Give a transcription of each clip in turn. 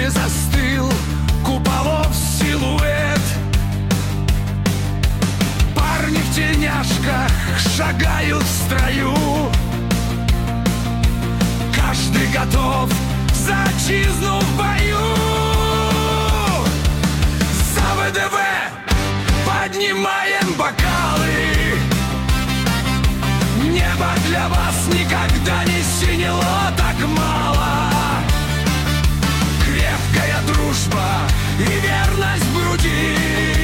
небе застыл куполов силуэт. Парни в тельняшках шагают в строю, каждый готов за отчизну в бою. За ВДВ поднимаем бокалы, небо для вас никогда не синело так мало. Крепкая дружба и верность в груди,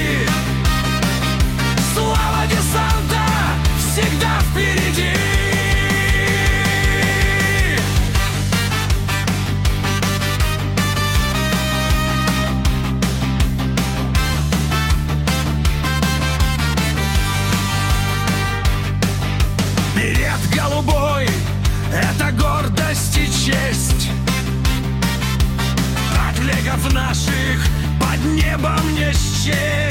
слава десанта всегда впереди. Берет голубой — это гордость и честь. Отлегов наших под небом не счесть.